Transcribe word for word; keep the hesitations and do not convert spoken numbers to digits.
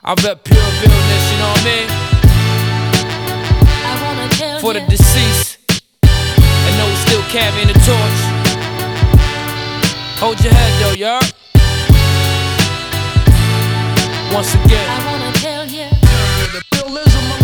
I rep pure realness, you know what I mean? I wanna tell For the you. deceased, and those still carrying the torch. Hold your head though, y'all. Once again, I wanna tell you. The realism